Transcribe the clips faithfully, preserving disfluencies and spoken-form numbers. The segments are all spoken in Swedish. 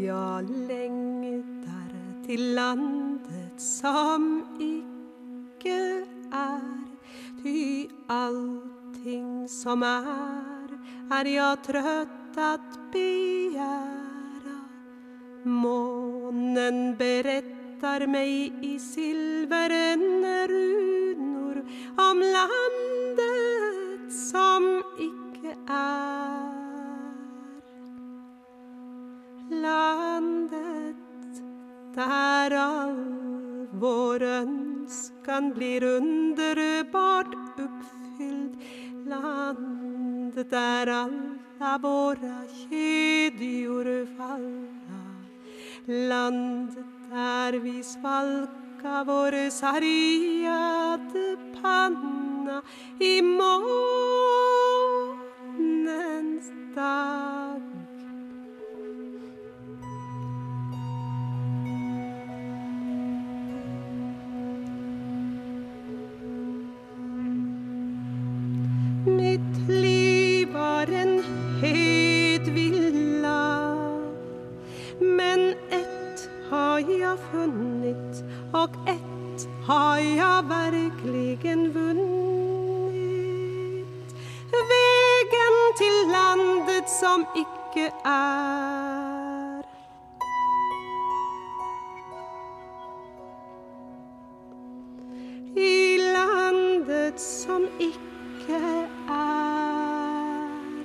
jag längtar till landet som icke är. Ty allting som är, är jag trött att begära. Månen berättar mig i silveren runor om landet som icke är. Landet där all vår önskan blir underbart uppfylld. Landet där alla våra kedjor falla. Landet där vi svalka vår sargade panna i månens dag. Mitt liv var en hedvilla, men ett har jag funnit och ett har jag verkligen vunnit. Vägen till landet som icke är. I landet som icke är,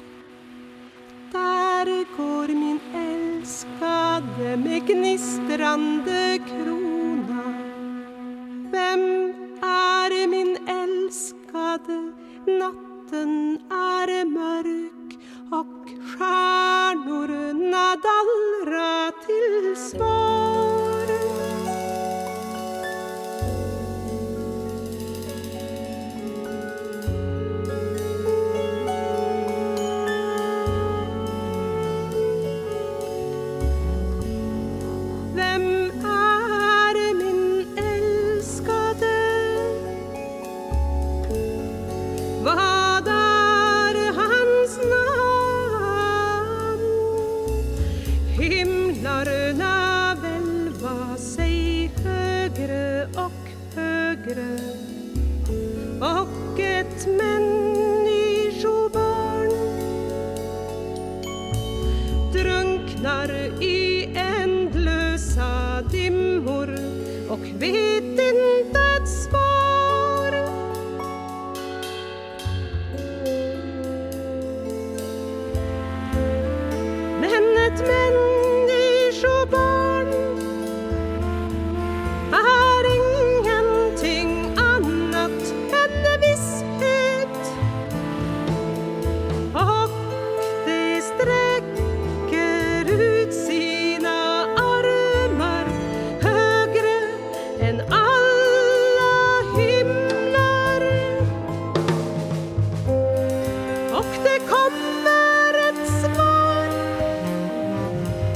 där går min älskade med gnistrande krona. Vem är min älskade? Natten är mörk och stjärnorna dallra till svar. Och ett människobarn drunknar i ändlösa dimmor och vet inte ett svar. Men ett människobarn är ingenting annat än visshet, och det sträcker ut sina armar högre än alla himlar. Och det kommer ett svar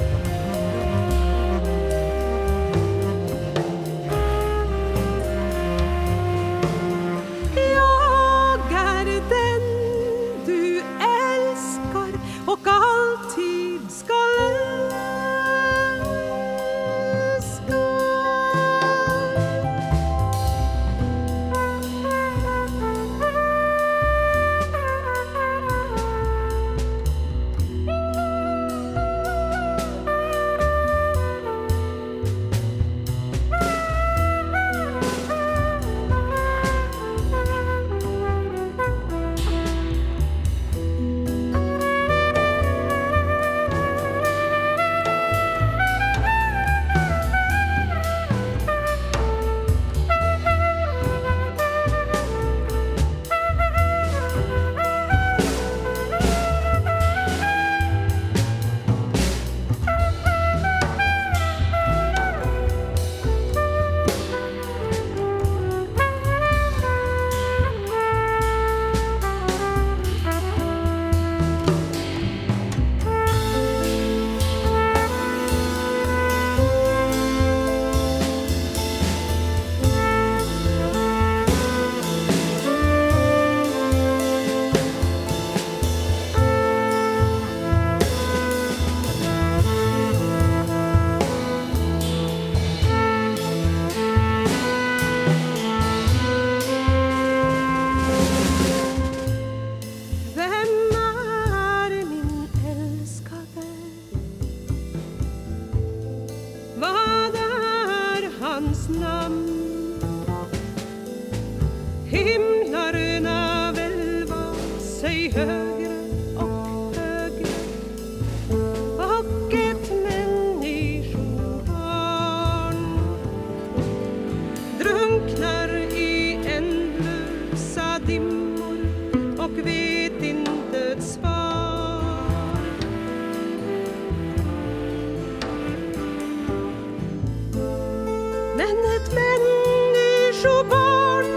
Men ett människobarn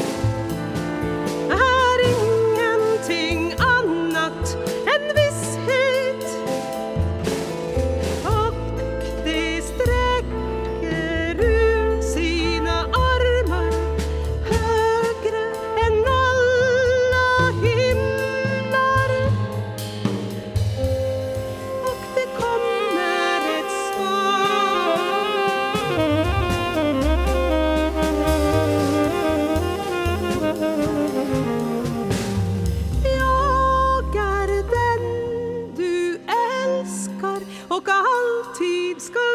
är ingenting annat än visshet, och det sträcker ut sina armar högre än alla himlar, och det kommer ett svar. Jag är den du älskar och alltid ska